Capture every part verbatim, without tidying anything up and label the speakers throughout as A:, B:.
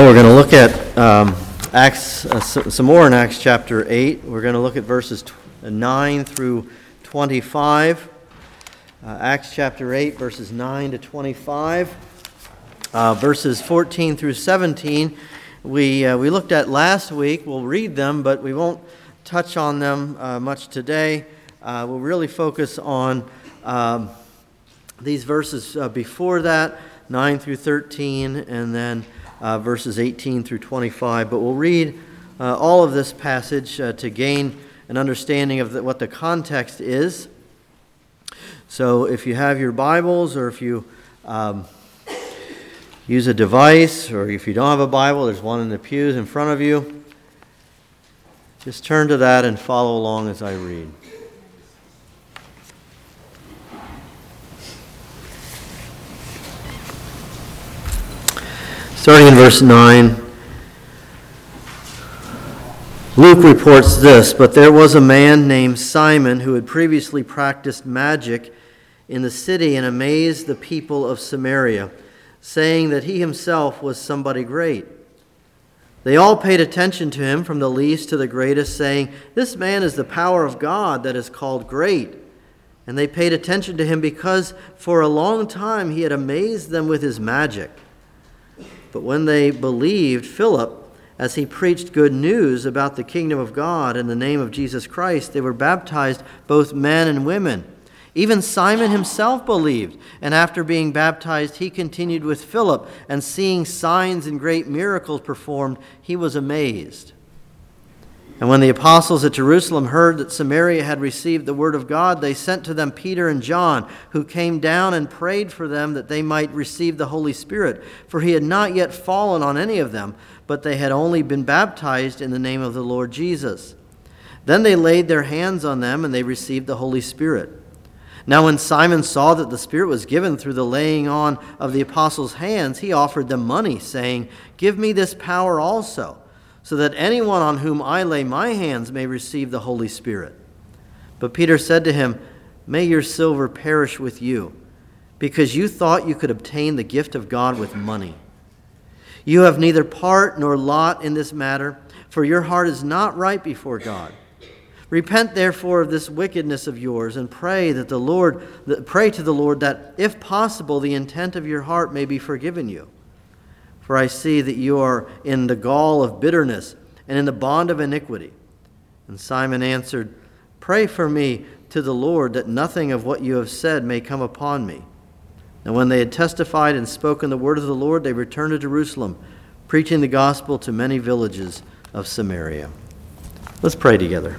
A: We're going to look at um, Acts, uh, some more in Acts chapter eight. We're going to look at verses nine through twenty-five. Uh, Acts chapter eight, verses nine to twenty-five. Uh, verses fourteen through seventeen, we uh, we looked at last week. We'll read them, but we won't touch on them uh, much today. Uh, we'll really focus on um, these verses uh, before that, nine through thirteen, and then uh, verses eighteen through twenty-five. But we'll read uh, all of this passage uh, to gain an understanding of the, what the context is. So if you have your Bibles, or if you um, use a device, or if you don't have a Bible, there's one in the pews in front of you. Just turn to that and follow along as I read. Starting in verse nine, Luke reports this: "But there was a man named Simon who had previously practiced magic in the city and amazed the people of Samaria, saying that he himself was somebody great. They all paid attention to him, from the least to the greatest, saying, 'This man is the power of God that is called great.' And they paid attention to him because for a long time he had amazed them with his magic. But when they believed Philip, as he preached good news about the kingdom of God in the name of Jesus Christ, they were baptized, both men and women. Even Simon himself believed, and after being baptized, he continued with Philip, and seeing signs and great miracles performed, he was amazed. And when the apostles at Jerusalem heard that Samaria had received the word of God, they sent to them Peter and John, who came down and prayed for them that they might receive the Holy Spirit. For he had not yet fallen on any of them, but they had only been baptized in the name of the Lord Jesus. Then they laid their hands on them, and they received the Holy Spirit. Now when Simon saw that the Spirit was given through the laying on of the apostles' hands, he offered them money, saying, 'Give me this power also, so that anyone on whom I lay my hands may receive the Holy Spirit.' But Peter said to him, 'May your silver perish with you, because you thought you could obtain the gift of God with money. You have neither part nor lot in this matter, for your heart is not right before God. Repent therefore of this wickedness of yours, and pray that the Lord pray to the Lord that, if possible, the intent of your heart may be forgiven you. For I see that you are in the gall of bitterness and in the bond of iniquity.' And Simon answered, 'Pray for me to the Lord that nothing of what you have said may come upon me.' And when they had testified and spoken the word of the Lord, they returned to Jerusalem, preaching the gospel to many villages of Samaria." Let's pray together.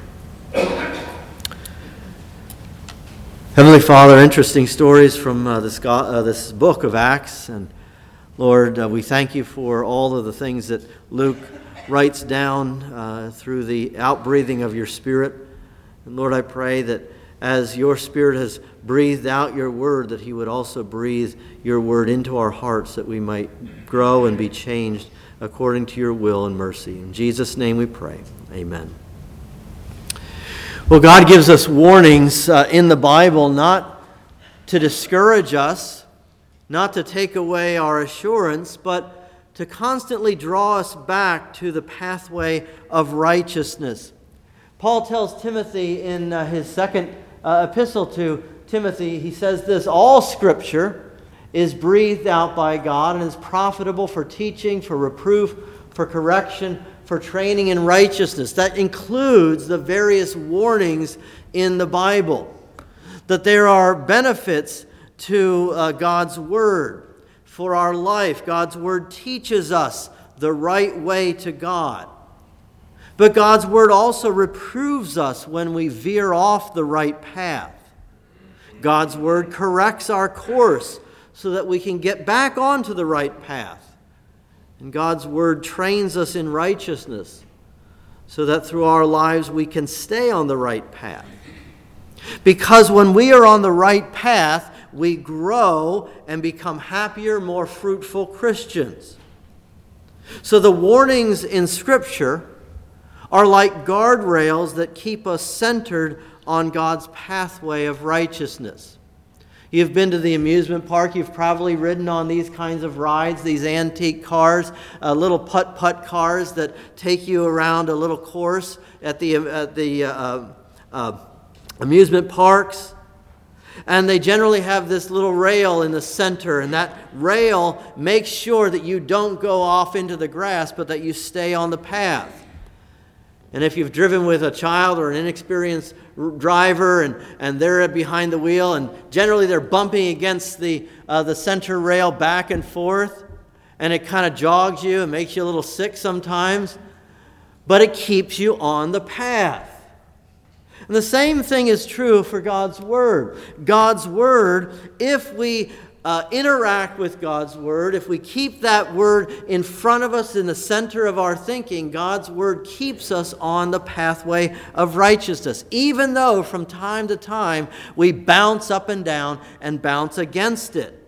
A: Heavenly Father, interesting stories from uh, this, go- uh, this book of Acts. And Lord, uh, we thank you for all of the things that Luke writes down uh, through the outbreathing of your Spirit. And Lord, I pray that as your Spirit has breathed out your word, that he would also breathe your word into our hearts, that we might grow and be changed according to your will and mercy. In Jesus' name we pray. Amen. Well, God gives us warnings uh, in the Bible, not to discourage us, not to take away our assurance, but to constantly draw us back to the pathway of righteousness. Paul tells Timothy in uh, his second uh, epistle to Timothy, he says this: "All Scripture is breathed out by God and is profitable for teaching, for reproof, for correction, for training in righteousness." That includes the various warnings in the Bible, that there are benefits to uh, God's Word for our life. God's Word teaches us the right way to God. But God's Word also reproves us when we veer off the right path. God's Word corrects our course so that we can get back onto the right path. And God's Word trains us in righteousness so that through our lives we can stay on the right path. Because when we are on the right path, we grow and become happier, more fruitful Christians. So the warnings in Scripture are like guardrails that keep us centered on God's pathway of righteousness. You've been to the amusement park. You've probably ridden on these kinds of rides, these antique cars, uh, little putt-putt cars that take you around a little course at the, at the uh, uh, amusement parks. And they generally have this little rail in the center, and that rail makes sure that you don't go off into the grass, but that you stay on the path. And if you've driven with a child or an inexperienced driver and, and they're behind the wheel, and generally they're bumping against the, uh, the center rail back and forth, and it kind of jogs you and makes you a little sick sometimes, but it keeps you on the path. And the same thing is true for God's Word. God's Word, if we uh, interact with God's Word, if we keep that Word in front of us in the center of our thinking, God's Word keeps us on the pathway of righteousness, even though from time to time we bounce up and down and bounce against it.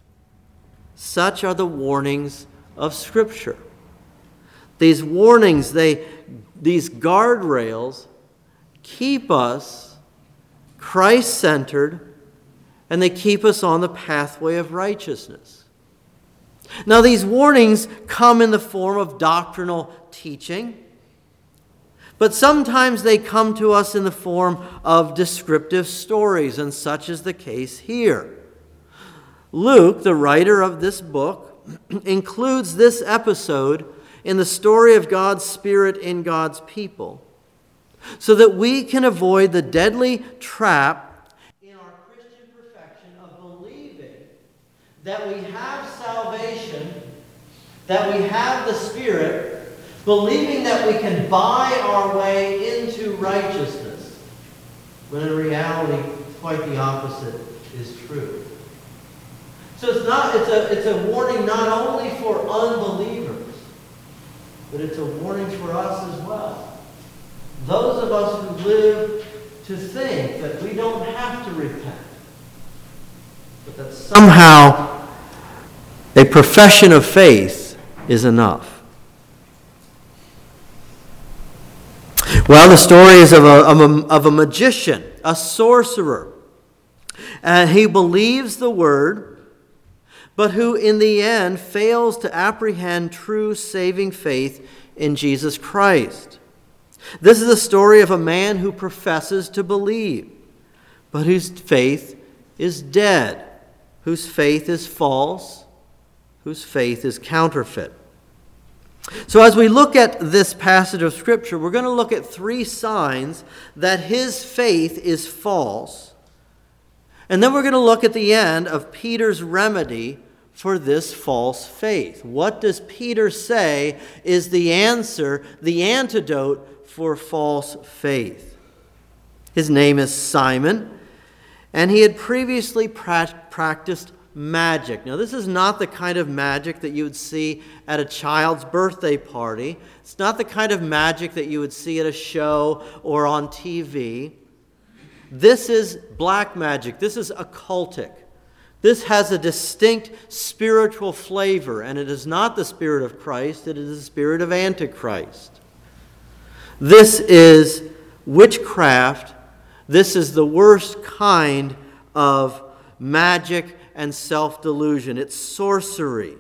A: Such are the warnings of Scripture. These warnings, they, these guardrails, keep us Christ-centered, and they keep us on the pathway of righteousness. Now, these warnings come in the form of doctrinal teaching, but sometimes they come to us in the form of descriptive stories, and such is the case here. Luke, the writer of this book, includes this episode in the story of God's Spirit in God's people, so that we can avoid the deadly trap in our Christian perfection of believing that we have salvation, that we have the Spirit, believing that we can buy our way into righteousness, when in reality, quite the opposite is true. So it's not it's a it's a warning not only for unbelievers, but it's a warning for us as well. Those of us who live to think that we don't have to repent, but that somehow a profession of faith is enough. Well, the story is of a, of a, of a magician, a sorcerer, and he believes the word, but who in the end fails to apprehend true saving faith in Jesus Christ. This is the story of a man who professes to believe, but whose faith is dead, whose faith is false, whose faith is counterfeit. So as we look at this passage of Scripture, we're going to look at three signs that his faith is false. And then we're going to look at the end of Peter's remedy for this false faith. What does Peter say is the answer, the antidote for false faith? His name is Simon, and he had previously pra- practiced magic. Now, this is not the kind of magic that you would see at a child's birthday party. It's not the kind of magic that you would see at a show or on T V. This is black magic. This is occultic. This has a distinct spiritual flavor, and it is not the Spirit of Christ, it is the spirit of Antichrist. This is witchcraft. This is the worst kind of magic and self-delusion. It's sorcery.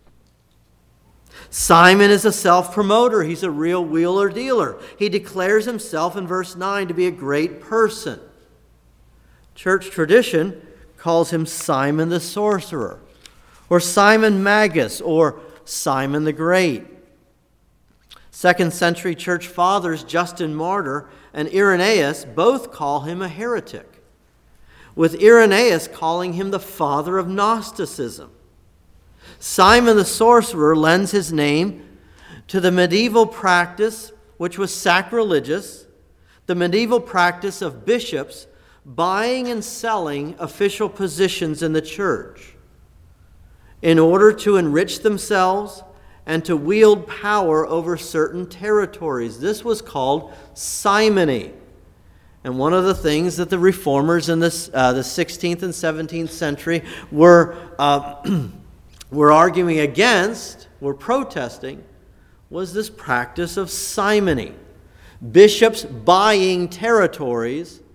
A: Simon is a self-promoter. He's a real wheeler dealer. He declares himself in verse nine to be a great person. Church tradition calls him Simon the Sorcerer, or Simon Magus, or Simon the Great. Second century church fathers Justin Martyr and Irenaeus both call him a heretic, with Irenaeus calling him the father of Gnosticism. Simon the Sorcerer lends his name to the medieval practice, which was sacrilegious, the medieval practice of bishops buying and selling official positions in the church in order to enrich themselves and to wield power over certain territories. This was called simony. And one of the things that the reformers in this, uh, the sixteenth and seventeenth century were, uh, were arguing against, were protesting, was this practice of simony. Bishops buying territories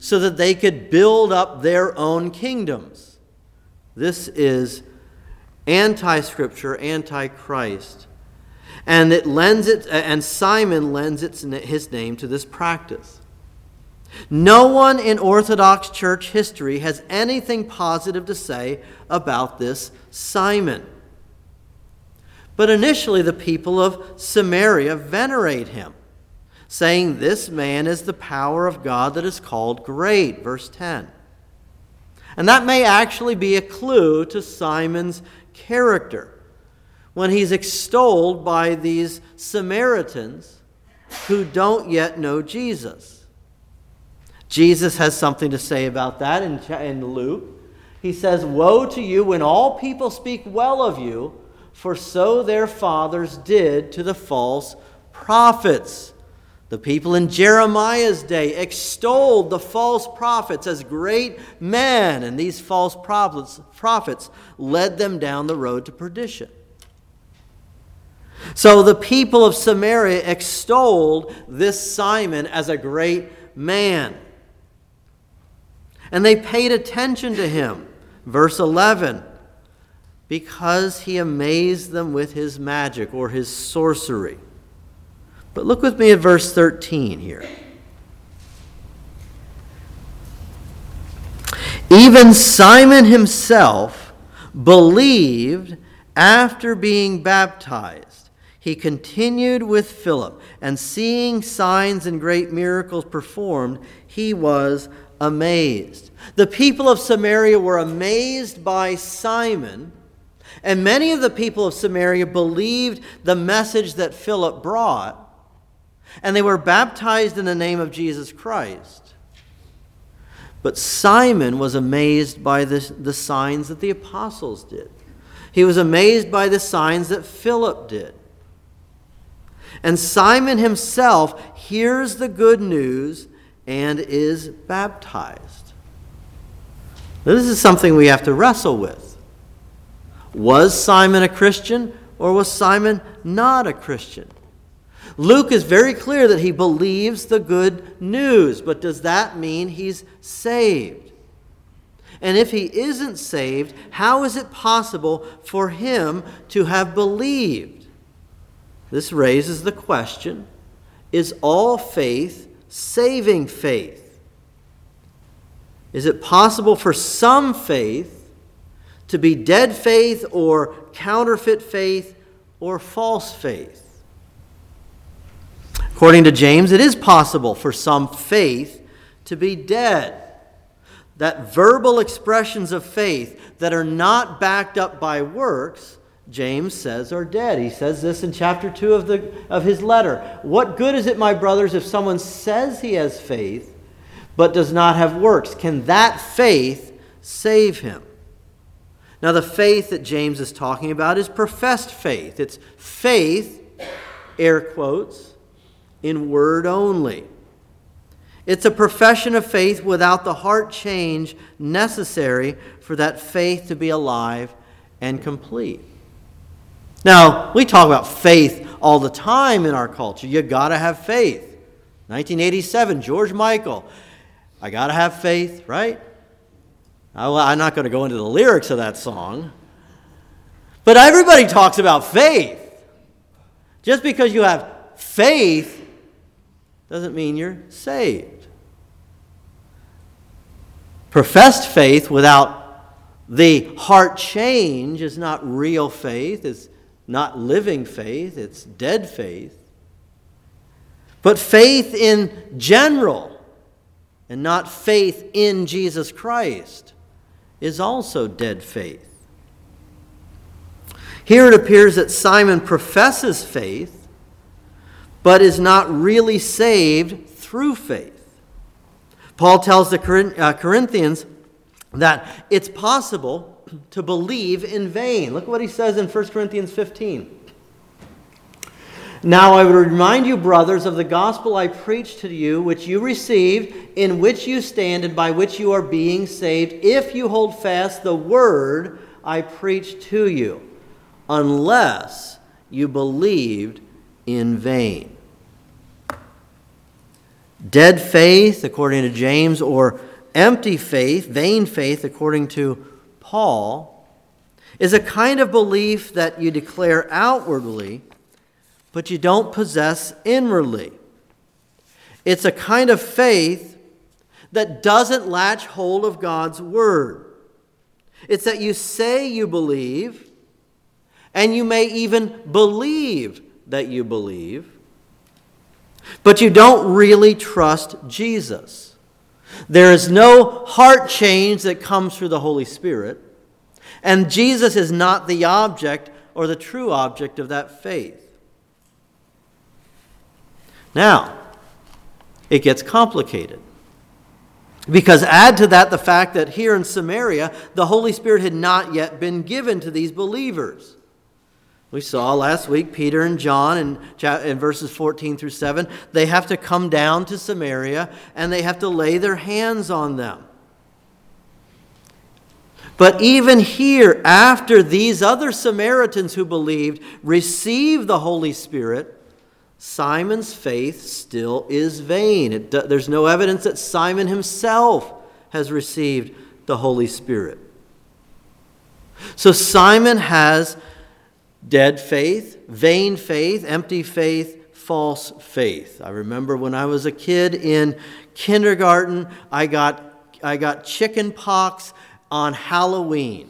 A: so that they could build up their own kingdoms. This is anti-Scripture, anti-Christ. And it lends it, and Simon lends its, his name to this practice. No one in Orthodox church history has anything positive to say about this Simon. But initially the people of Samaria venerate him, saying this man is the power of God that is called great, verse ten. And that may actually be a clue to Simon's character when he's extolled by these Samaritans who don't yet know Jesus. Jesus has something to say about that in, in Luke. He says, "Woe to you when all people speak well of you, for so their fathers did to the false prophets." The people in Jeremiah's day extolled the false prophets as great men, and these false prophets, prophets led them down the road to perdition. So the people of Samaria extolled this Simon as a great man. And they paid attention to him. Verse eleven, because he amazed them with his magic or his sorcery. But look with me at verse thirteen here. Even Simon himself believed after being baptized. He continued with Philip, and seeing signs and great miracles performed, he was amazed. The people of Samaria were amazed by Simon, and many of the people of Samaria believed the message that Philip brought, and they were baptized in the name of Jesus Christ. But Simon was amazed by the, the signs that the apostles did. He was amazed by the signs that Philip did. And Simon himself hears the good news and is baptized. Now, this is something we have to wrestle with. Was Simon a Christian, or was Simon not a Christian? Luke is very clear that he believes the good news, but does that mean he's saved? And if he isn't saved, how is it possible for him to have believed? This raises the question, is all faith saving faith? Is it possible for some faith to be dead faith or counterfeit faith or false faith? According to James, it is possible for some faith to be dead. That verbal expressions of faith that are not backed up by works, James says, are dead. He says this in chapter two of, the, of his letter. What good is it, my brothers, if someone says he has faith but does not have works? Can that faith save him? Now, the faith that James is talking about is professed faith. It's faith, air quotes, in word only. It's a profession of faith without the heart change necessary for that faith to be alive and complete. Now, we talk about faith all the time in our culture. You got to have faith. nineteen eighty-seven, George Michael. I got to have faith, right? I'm not going to go into the lyrics of that song. But everybody talks about faith. Just because you have faith doesn't mean you're saved. Professed faith without the heart change is not real faith. It's not living faith. It's dead faith. But faith in general, and not faith in Jesus Christ, is also dead faith. Here it appears that Simon professes faith, but is not really saved through faith. Paul tells the Corinthians that it's possible to believe in vain. Look what he says in First Corinthians fifteen. Now I would remind you, brothers, of the gospel I preached to you, which you received, in which you stand, and by which you are being saved, if you hold fast the word I preached to you, unless you believed in vain. Dead faith, according to James, or empty faith, vain faith, according to Paul, is a kind of belief that you declare outwardly, but you don't possess inwardly. It's a kind of faith that doesn't latch hold of God's word. It's that you say you believe, and you may even believe that you believe, but you don't really trust Jesus. There is no heart change that comes through the Holy Spirit, and Jesus is not the object or the true object of that faith. Now, it gets complicated. Because add to that the fact that here in Samaria, the Holy Spirit had not yet been given to these believers. We saw last week Peter and John in, in verses fourteen through seven. They have to come down to Samaria and they have to lay their hands on them. But even here, after these other Samaritans who believed received the Holy Spirit, Simon's faith still is vain. It, there's no evidence that Simon himself has received the Holy Spirit. So Simon has dead faith, vain faith, empty faith, false faith. I remember when I was a kid in kindergarten, I got I got chicken pox on Halloween.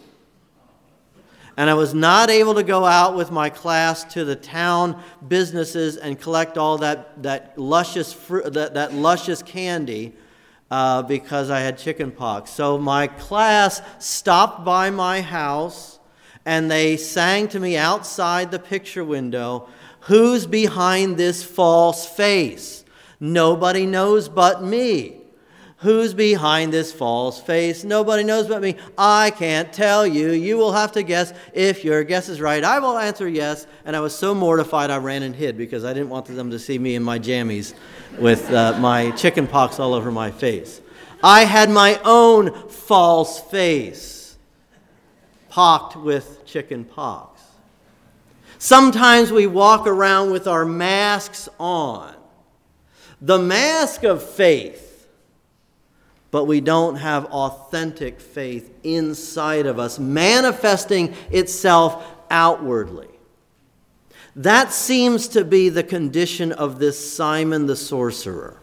A: And I was not able to go out with my class to the town businesses and collect all that that luscious fruit, that, that luscious candy uh, because I had chicken pox. So my class stopped by my house and they sang to me outside the picture window, "Who's behind this false face? Nobody knows but me. Who's behind this false face? Nobody knows but me. I can't tell you. You will have to guess. If your guess is right, I will answer yes." And I was so mortified I ran and hid because I didn't want them to see me in my jammies with uh, my chicken pox all over my face. I had my own false face pocked with chicken pox. Sometimes we walk around with our masks on. The mask of faith, but we don't have authentic faith inside of us, manifesting itself outwardly. That seems to be the condition of this Simon the sorcerer.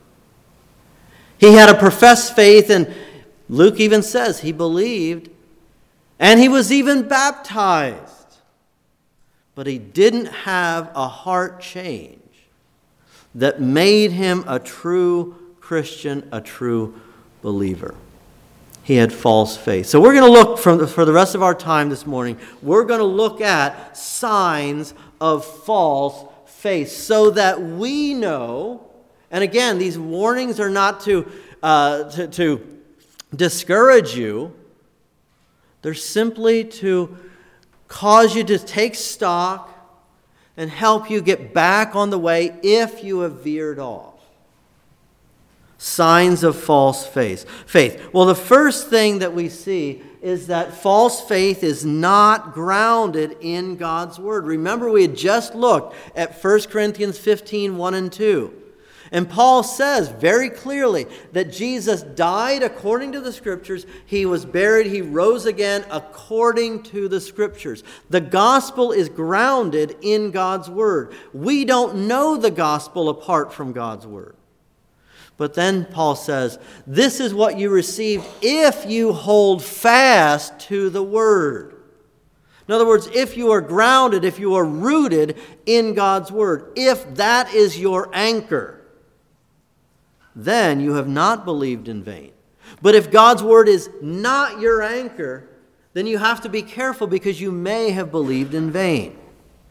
A: He had a professed faith, and Luke even says he believed, and he was even baptized. But he didn't have a heart change that made him a true Christian, a true believer. He had false faith. So we're going to look from, for the rest of our time this morning, we're going to look at signs of false faith so that we know, and again, these warnings are not to, uh, to, to discourage you. They're simply to cause you to take stock and help you get back on the way if you have veered off. Signs of false faith. Faith. Well, the first thing that we see is that false faith is not grounded in God's Word. Remember, we had just looked at First Corinthians fifteen, one and two. And Paul says very clearly that Jesus died according to the Scriptures. He was buried. He rose again according to the Scriptures. The gospel is grounded in God's Word. We don't know the gospel apart from God's Word. But then Paul says, this is what you received if you hold fast to the Word. In other words, if you are grounded, if you are rooted in God's Word, if that is your anchor, then you have not believed in vain. But if God's Word is not your anchor, then you have to be careful because you may have believed in vain.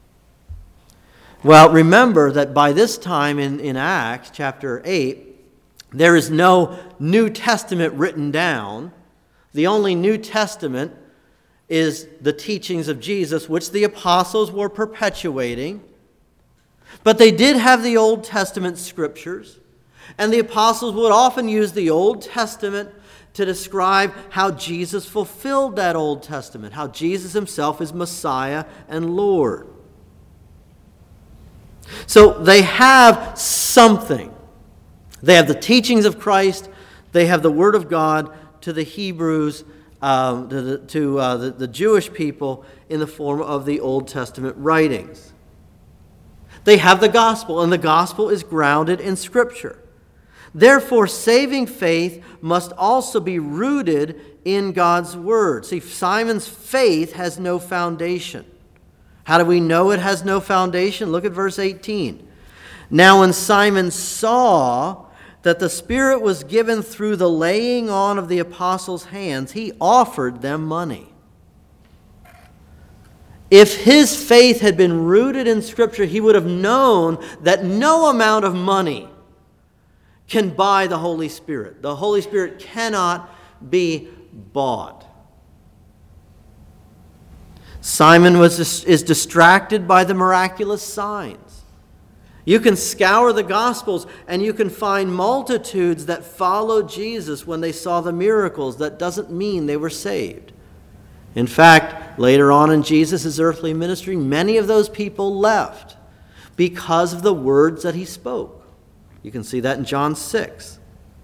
A: Well, remember that by this time in, in Acts chapter eight, there is no New Testament written down. The only New Testament is the teachings of Jesus, which the apostles were perpetuating. But they did have the Old Testament scriptures. And the apostles would often use the Old Testament to describe how Jesus fulfilled that Old Testament, how Jesus himself is Messiah and Lord. So they have something. They have the teachings of Christ. They have the Word of God to the Hebrews, um, to, the, to uh, the, the Jewish people in the form of the Old Testament writings. They have the gospel, and the gospel is grounded in Scripture. Therefore, saving faith must also be rooted in God's Word. See, Simon's faith has no foundation. How do we know it has no foundation? Look at verse eighteen. Now when Simon saw that the Spirit was given through the laying on of the apostles' hands, he offered them money. If his faith had been rooted in Scripture, he would have known that no amount of money can buy the Holy Spirit. The Holy Spirit cannot be bought. Simon was is distracted by the miraculous signs. You can scour the Gospels and you can find multitudes that followed Jesus when they saw the miracles. That doesn't mean they were saved. In fact, later on in Jesus' earthly ministry, many of those people left because of the words that he spoke. You can see that in John six.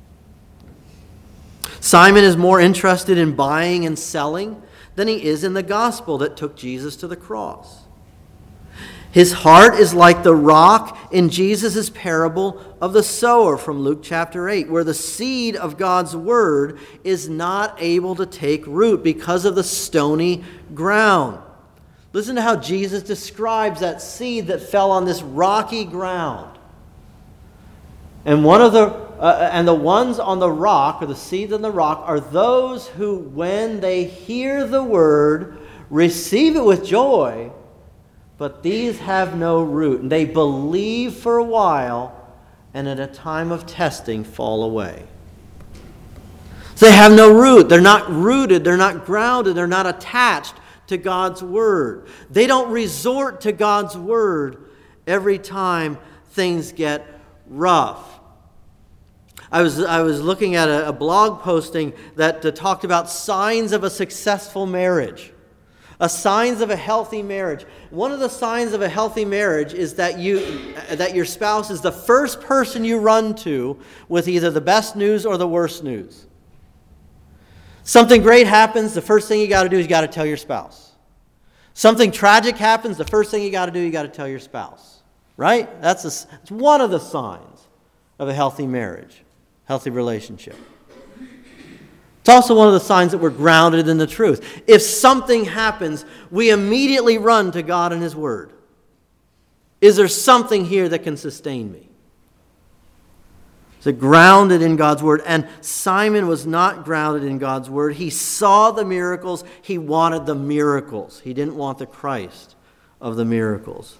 A: Simon is more interested in buying and selling than he is in the gospel that took Jesus to the cross. His heart is like the rock in Jesus' parable of the sower from Luke chapter eight, where the seed of God's word is not able to take root because of the stony ground. Listen to how Jesus describes that seed that fell on this rocky ground. And one of the uh, and the ones on the rock, or the seeds on the rock, are those who, when they hear the word, receive it with joy, but these have no root. And they believe for a while, and at a time of testing fall away. So they have no root. They're not rooted. They're not grounded. They're not attached to God's word. They don't resort to God's word every time things get rough. I was I was looking at a, a blog posting that uh, talked about signs of a successful marriage. A signs of a healthy marriage. One of the signs of a healthy marriage is that you that your spouse is the first person you run to with either the best news or the worst news. Something great happens, the first thing you got to do is you got to tell your spouse. Something tragic happens, the first thing you got to do, you got to tell your spouse. Right? That's a, it's one of the signs of a healthy marriage, healthy relationship. It's also one of the signs that we're grounded in the truth. If something happens, we immediately run to God and His Word. Is there something here that can sustain me? Is it grounded in God's Word? And Simon was not grounded in God's Word. He saw the miracles. He wanted the miracles. He didn't want the Christ of the miracles.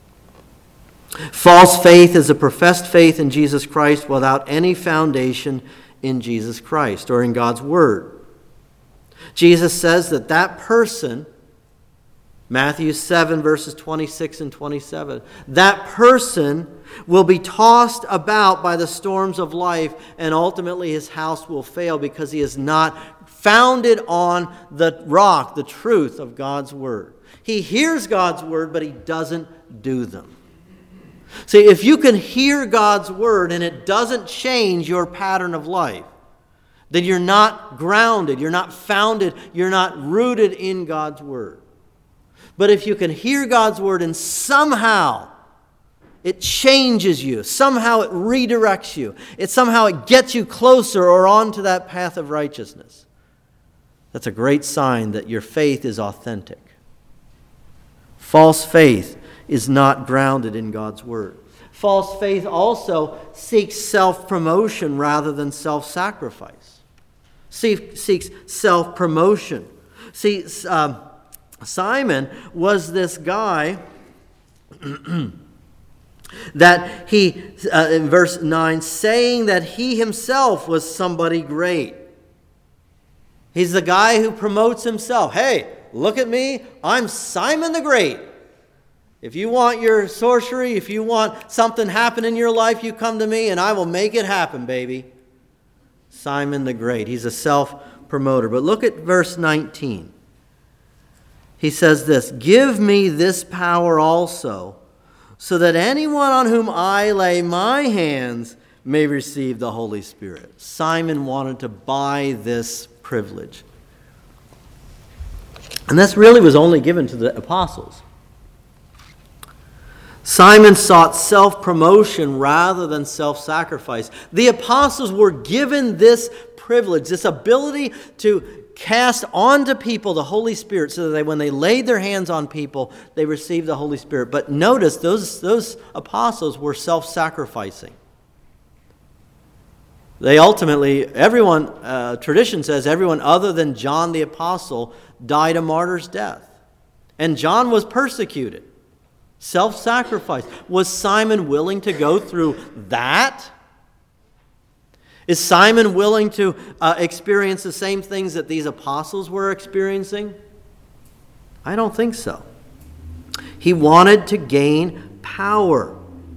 A: False faith is a professed faith in Jesus Christ without any foundation in Jesus Christ or in God's Word. Jesus says that that person, Matthew seven verses twenty-six and twenty-seven, that person will be tossed about by the storms of life, and ultimately his house will fail because he is not founded on the rock, the truth of God's Word. He hears God's Word, but he doesn't do them. See, if you can hear God's Word and it doesn't change your pattern of life, then you're not grounded, you're not founded, you're not rooted in God's Word. But if you can hear God's Word and somehow it changes you, somehow it redirects you, it somehow it gets you closer or onto that path of righteousness, that's a great sign that your faith is authentic. False faith is not grounded in God's Word. False faith also seeks self-promotion rather than self-sacrifice. Seeks self-promotion. See, um, Simon was this guy that he, uh, in verse nine, saying that he himself was somebody great. He's the guy who promotes himself. Hey, look at me, I'm Simon the Great. If you want your sorcery, if you want something happen in your life, you come to me and I will make it happen, baby. Simon the Great. He's a self-promoter. But look at verse nineteen. He says this, "Give me this power also, so that anyone on whom I lay my hands may receive the Holy Spirit. Simon wanted to buy this privilege. And this really was only given to the apostles. Simon sought self-promotion rather than self-sacrifice. The apostles were given this privilege, this ability to cast onto people the Holy Spirit so that they, when they laid their hands on people, they received the Holy Spirit. But notice, those, those apostles were self-sacrificing. They ultimately, everyone, uh, tradition says everyone other than John the Apostle died a martyr's death. And John was persecuted. Self-sacrifice. Was Simon willing to go through that? Is Simon willing to uh, experience the same things that these apostles were experiencing? I don't think so. He wanted to gain power.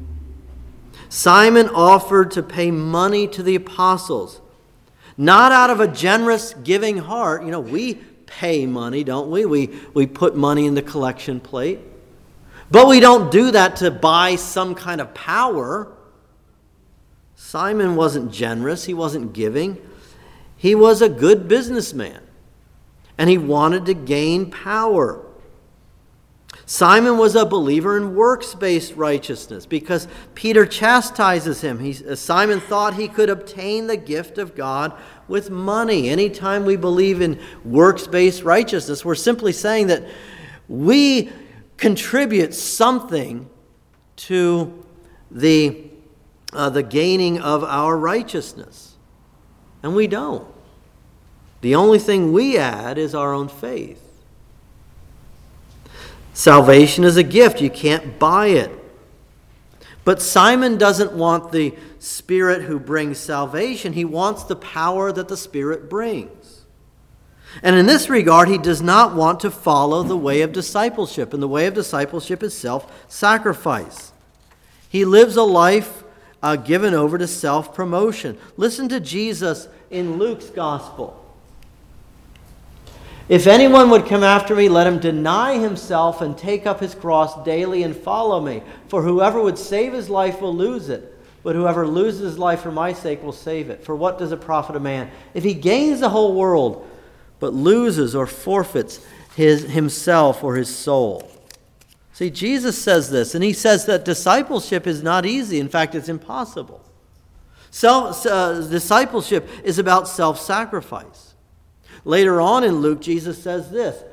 A: Simon offered to pay money to the apostles, not out of a generous giving heart. You know, we pay money, don't we? We, we put money in the collection plate. But we don't do that to buy some kind of power. Simon wasn't generous. He wasn't giving. He was a good businessman. And he wanted to gain power. Simon was a believer in works-based righteousness because Peter chastises him. He, Simon thought he could obtain the gift of God with money. Anytime we believe in works-based righteousness, we're simply saying that we contribute something to the, uh, the gaining of our righteousness. And we don't. The only thing we add is our own faith. Salvation is a gift. You can't buy it. But Simon doesn't want the Spirit who brings salvation. He wants the power that the Spirit brings. And in this regard, he does not want to follow the way of discipleship. And the way of discipleship is self-sacrifice. He lives a life uh, given over to self-promotion. Listen to Jesus in Luke's gospel. If anyone would come after me, let him deny himself and take up his cross daily and follow me. For whoever would save his life will lose it, but whoever loses his life for my sake will save it. For what does it profit a man if he gains the whole world, but loses or forfeits his himself or his soul? See, Jesus says this, and he says that discipleship is not easy. In fact, it's impossible. Self, uh, discipleship is about self-sacrifice. Later on in Luke, Jesus says this: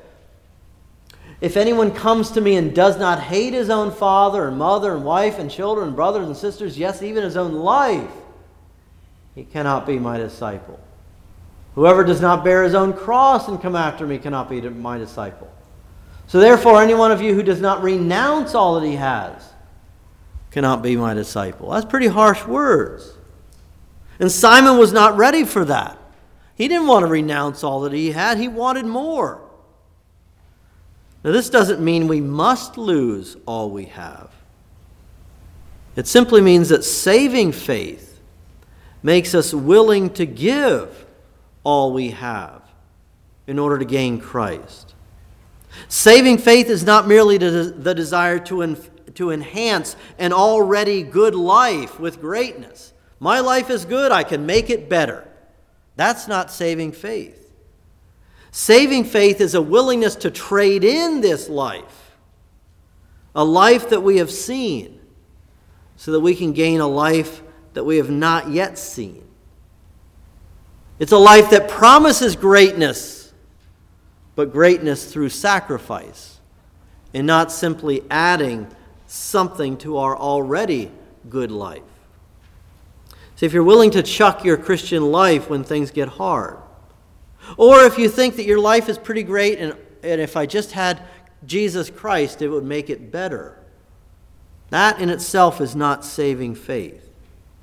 A: if anyone comes to me and does not hate his own father and mother and wife and children and brothers and sisters, yes, even his own life, he cannot be my disciple. Whoever does not bear his own cross and come after me cannot be my disciple. So therefore, any one of you who does not renounce all that he has cannot be my disciple. That's pretty harsh words. And Simon was not ready for that. He didn't want to renounce all that he had. He wanted more. Now, this doesn't mean we must lose all we have. It simply means that saving faith makes us willing to give all we have in order to gain Christ. Saving faith is not merely the desire to, en- to enhance an already good life with greatness. My life is good, I can make it better. That's not saving faith. Saving faith is a willingness to trade in this life, a life that we have seen, so that we can gain a life that we have not yet seen. It's a life that promises greatness, but greatness through sacrifice, and not simply adding something to our already good life. See, if you're willing to chuck your Christian life when things get hard, or if you think that your life is pretty great and, and if I just had Jesus Christ, it would make it better, that in itself is not saving faith.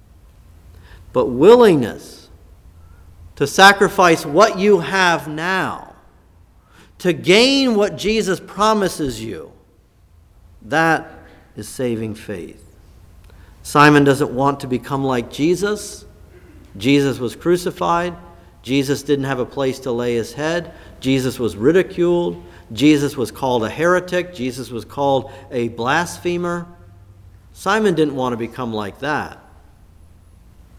A: But willingness to sacrifice what you have now to gain what Jesus promises you, that is saving faith. Simon doesn't want to become like Jesus. Jesus was crucified. Jesus didn't have a place to lay his head. Jesus was ridiculed. Jesus was called a heretic. Jesus was called a blasphemer. Simon didn't want to become like that.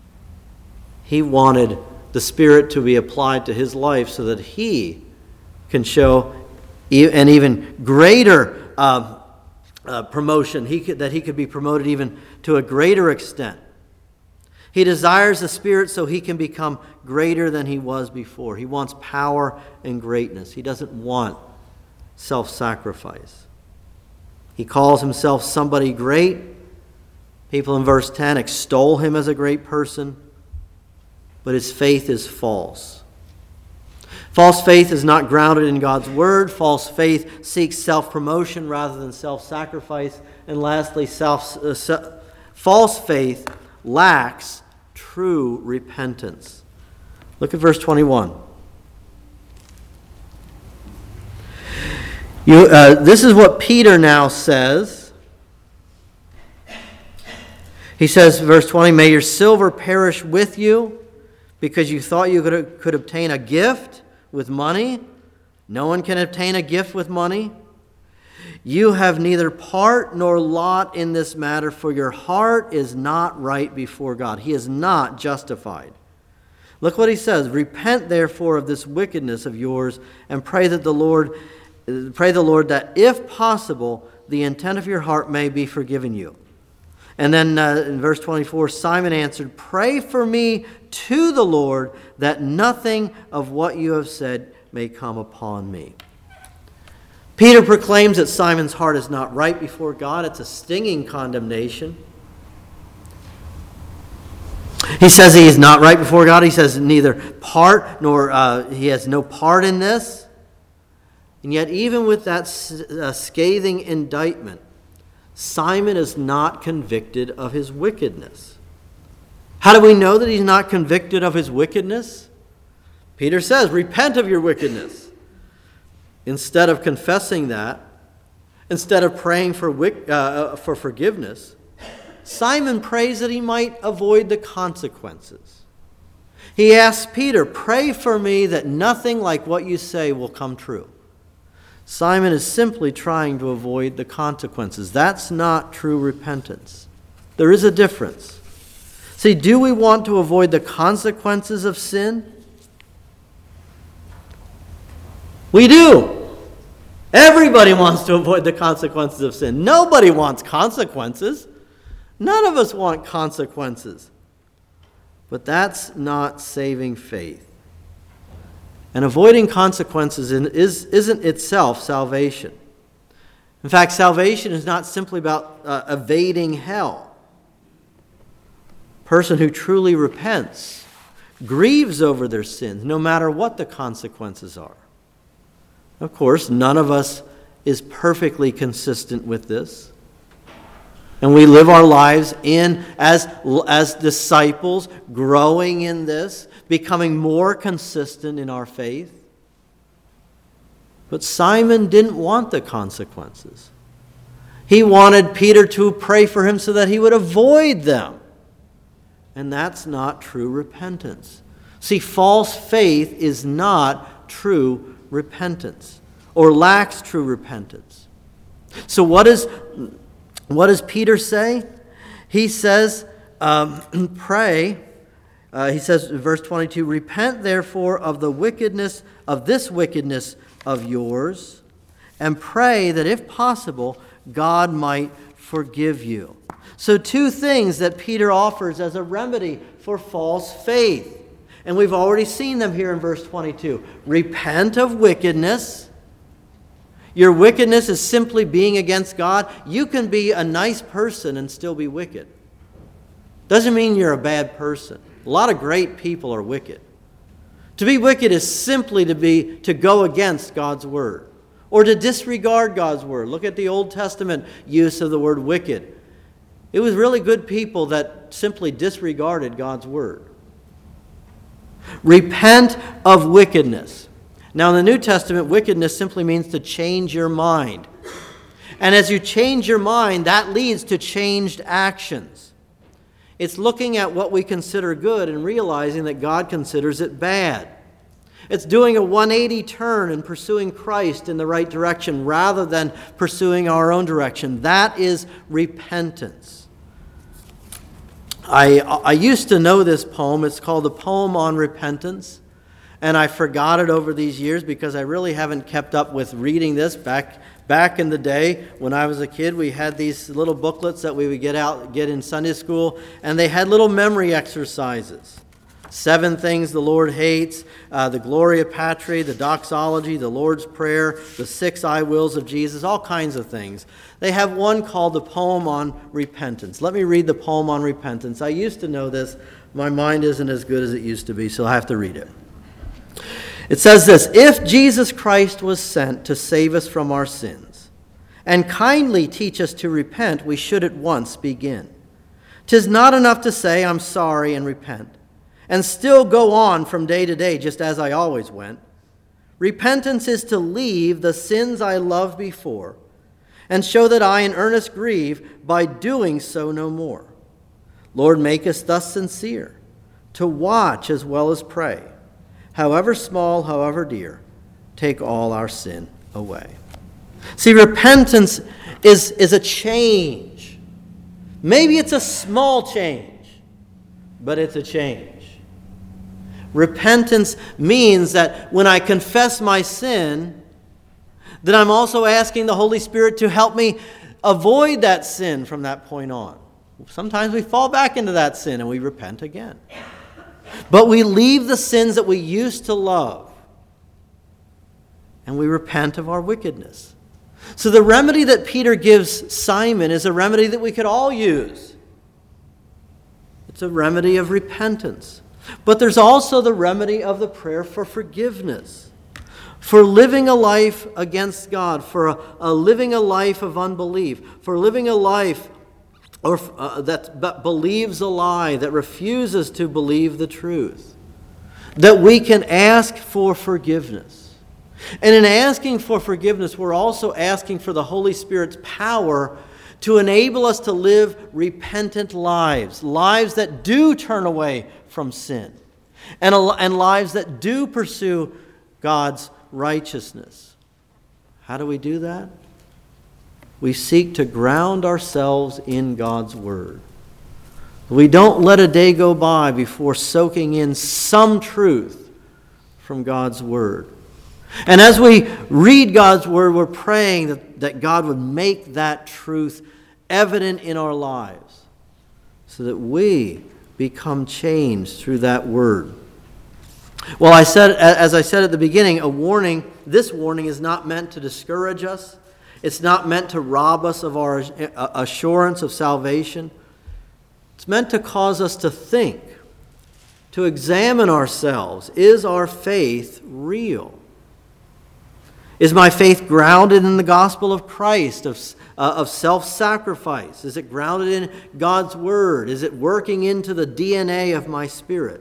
A: He wanted the Spirit to be applied to his life so that he can show an even greater uh, uh, promotion, he could, that he could be promoted even to a greater extent. He desires the Spirit so he can become greater than he was before. He wants power and greatness. He doesn't want self-sacrifice. He calls himself somebody great. People in verse ten extol him as a great person, but his faith is false. False faith is not grounded in God's word. False faith seeks self-promotion rather than self-sacrifice. And lastly, self, uh, se- false faith lacks true repentance. Look at verse twenty-one. You, uh, this is what Peter now says. He says, verse twenty, "May your silver perish with you, because you thought you could, could obtain a gift with money. No one can obtain a gift with money. You have neither part nor lot in this matter, for your heart is not right before God." He is not justified. Look what he says. "Repent therefore of this wickedness of yours, and pray that the Lord, pray the Lord that, if possible, the intent of your heart may be forgiven you." And then uh, in verse twenty-four, Simon answered, "Pray for me to the Lord, that nothing of what you have said may come upon me." Peter proclaims that Simon's heart is not right before God. It's a stinging condemnation. He says he is not right before God. He says neither part nor uh, he has no part in this. And yet even with that uh, scathing indictment, Simon is not convicted of his wickedness. How do we know that he's not convicted of his wickedness? Peter says, "Repent of your wickedness." Instead of confessing that, instead of praying for uh, for forgiveness, Simon prays that he might avoid the consequences. He asks Peter, "Pray for me that nothing like what you say will come true." Simon is simply trying to avoid the consequences. That's not true repentance. There is a difference. See, do we want to avoid the consequences of sin? We do. Everybody wants to avoid the consequences of sin. Nobody wants consequences. None of us want consequences. But that's not saving faith. And avoiding consequences is, isn't itself salvation. In fact, salvation is not simply about uh, evading hell. A person who truly repents grieves over their sins, no matter what the consequences are. Of course, none of us is perfectly consistent with this. And we live our lives in as, as disciples, growing in this, becoming more consistent in our faith. But Simon didn't want the consequences. He wanted Peter to pray for him so that he would avoid them. And that's not true repentance. See, false faith is not true repentance, or lacks true repentance. So what is... What does Peter say? He says, um, pray. Uh, he says in verse twenty-two, "Repent therefore of the wickedness, of this wickedness of yours, and pray that if possible, God might forgive you." So two things that Peter offers as a remedy for false faith. And we've already seen them here in verse twenty-two. Repent of wickedness. Your wickedness is simply being against God. You can be a nice person and still be wicked. Doesn't mean you're a bad person. A lot of great people are wicked. To be wicked is simply to be to go against God's word or to disregard God's word. Look at the Old Testament use of the word wicked. It was really good people that simply disregarded God's word. Repent of wickedness. Now, in the New Testament, wickedness simply means to change your mind. And as you change your mind, that leads to changed actions. It's looking at what we consider good and realizing that God considers it bad. It's doing a one eighty turn and pursuing Christ in the right direction rather than pursuing our own direction. That is repentance. I, I used to know this poem. It's called the Poem on Repentance. And I forgot it over these years because I really haven't kept up with reading this. Back back in the day when I was a kid, we had these little booklets that we would get out, get in Sunday school, and they had little memory exercises. Seven things the Lord hates, uh, the Gloria Patri, the doxology, the Lord's Prayer, the six I wills of Jesus, all kinds of things. They have one called the Poem on Repentance. Let me read the Poem on Repentance. I used to know this. My mind isn't as good as it used to be, so I have to read it. It says this: if Jesus Christ was sent to save us from our sins and kindly teach us to repent, we should at once begin. 'Tis not enough to say, I'm sorry, and repent, and still go on from day to day just as I always went. Repentance is to leave the sins I loved before and show that I in earnest grieve by doing so no more. Lord, make us thus sincere, to watch as well as pray. However small, however dear, take all our sin away. See, repentance is, is a change. Maybe it's a small change, but it's a change. Repentance means that when I confess my sin, that I'm also asking the Holy Spirit to help me avoid that sin from that point on. Sometimes we fall back into that sin and we repent again. But we leave the sins that we used to love, and we repent of our wickedness. So the remedy that Peter gives Simon is a remedy that we could all use. It's a remedy of repentance. But there's also the remedy of the prayer for forgiveness, for living a life against God, for a, a living a life of unbelief, for living a life or uh, that but believes a lie, that refuses to believe the truth, that we can ask for forgiveness. And in asking for forgiveness, we're also asking for the Holy Spirit's power to enable us to live repentant lives, lives that do turn away from sin, and, and lives that do pursue God's righteousness. How do we do that? We seek to ground ourselves in God's Word. We don't let a day go by before soaking in some truth from God's Word. And as we read God's Word, we're praying that, that God would make that truth evident in our lives so that we become changed through that Word. Well, I said, as I said at the beginning, a warning, this warning is not meant to discourage us. It's not meant to rob us of our assurance of salvation. It's meant to cause us to think, to examine ourselves. Is our faith real? Is my faith grounded in the gospel of Christ, of, uh, of self-sacrifice? Is it grounded in God's Word? Is it working into the D N A of my spirit?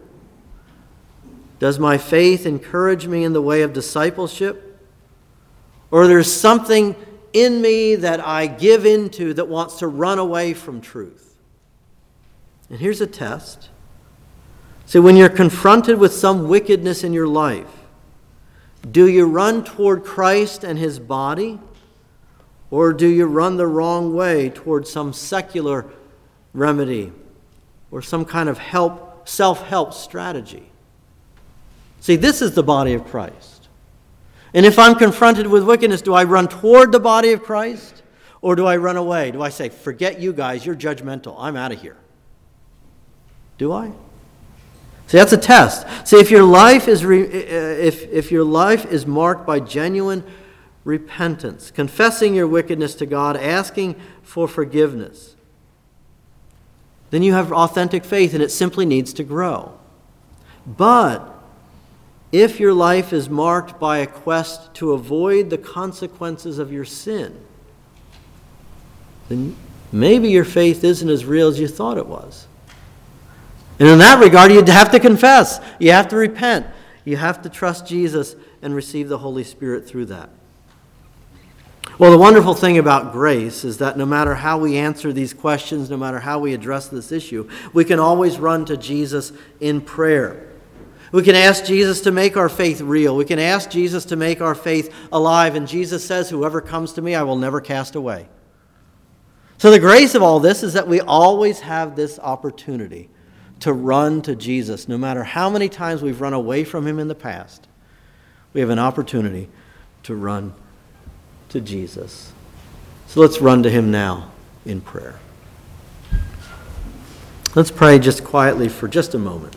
A: Does my faith encourage me in the way of discipleship? Or there's something in me that I give into that wants to run away from truth? And here's a test. See, when you're confronted with some wickedness in your life, do you run toward Christ and His body, or do you run the wrong way toward some secular remedy or some kind of help, self-help strategy? See, this is the body of Christ. And if I'm confronted with wickedness, do I run toward the body of Christ, or do I run away? Do I say, forget you guys, you're judgmental, I'm out of here? Do I? See, that's a test. See, if your life is re- if if your life is marked by genuine repentance, confessing your wickedness to God, asking for forgiveness, then you have authentic faith, and it simply needs to grow. But if your life is marked by a quest to avoid the consequences of your sin, then maybe your faith isn't as real as you thought it was. And in that regard, you have to confess. You have to repent. You have to trust Jesus and receive the Holy Spirit through that. Well, the wonderful thing about grace is that no matter how we answer these questions, no matter how we address this issue, we can always run to Jesus in prayer. We can ask Jesus to make our faith real. We can ask Jesus to make our faith alive. And Jesus says, whoever comes to me, I will never cast away. So the grace of all this is that we always have this opportunity to run to Jesus. No matter how many times we've run away from him in the past, we have an opportunity to run to Jesus. So let's run to him now in prayer. Let's pray just quietly for just a moment.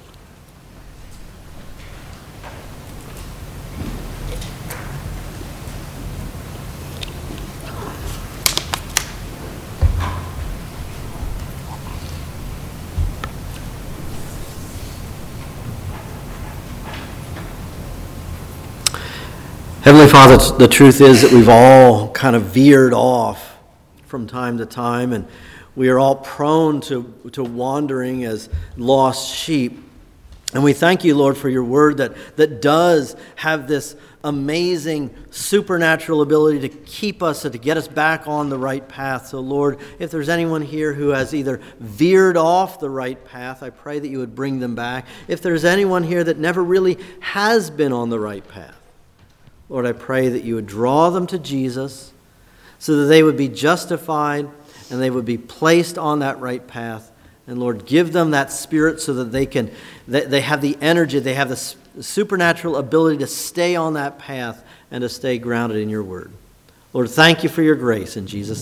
A: Heavenly Father, the truth is that we've all kind of veered off from time to time, and we are all prone to, to wandering as lost sheep. And we thank you, Lord, for your word that, that does have this amazing supernatural ability to keep us and to get us back on the right path. So, Lord, if there's anyone here who has either veered off the right path, I pray that you would bring them back. If there's anyone here that never really has been on the right path, Lord, I pray that you would draw them to Jesus so that they would be justified and they would be placed on that right path. And Lord, give them that spirit so that they can, they have the energy, they have the supernatural ability to stay on that path and to stay grounded in your word. Lord, thank you for your grace in Jesus' name.